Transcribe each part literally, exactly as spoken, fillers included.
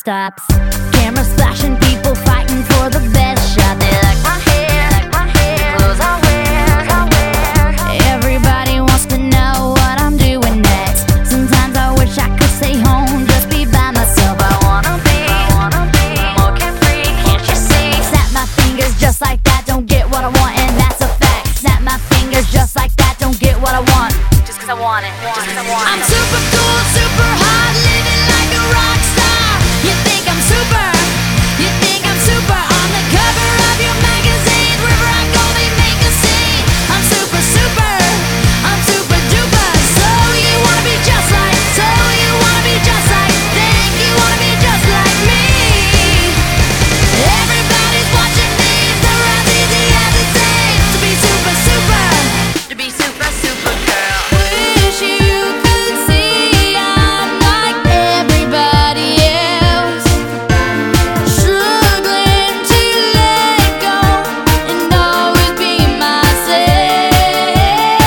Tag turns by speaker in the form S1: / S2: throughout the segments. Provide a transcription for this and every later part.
S1: stops. Cameras flashing, people fighting for the best shot. They like my hair, like my hair, clothes I wear, I wear. Everybody wants to know what I'm doing next. Sometimes I wish I could stay home, just be by myself. I wanna be, I wanna be more carefree, can't you see? Snap my fingers just like that, don't get what I want, and that's a fact. Snap my fingers just like that, don't get what I want, just cause I want it, just cause I want it. I'm super cool, super hot, living like a rock star. You think I'm super, you think I'm super. On the cover of your magazine, wherever I go they make a scene. I'm super, super, I'm super duper. So you wanna be just like, so you wanna be just like, think you wanna be just like me. Everybody's watching me, it's never as easy as it seems to be super, super, to be super, super girl. Wish you could see I'm like everybody else, struggling to let go and always be myself.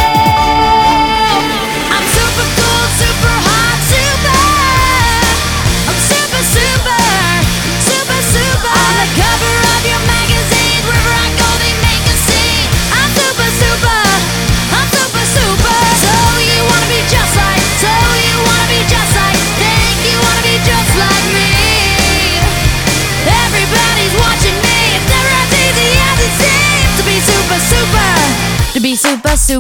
S1: I'm super cool, super hot, super. I'm super, super, super, super. On the cover of your magazine, wherever I go they make a scene. I'm super, super, I'm super, super. So you wanna be just like, so you wanna be just like, think you wanna be just like me. Everybody's watching me, it's never as easy as it seems to be super, super, to be super, super.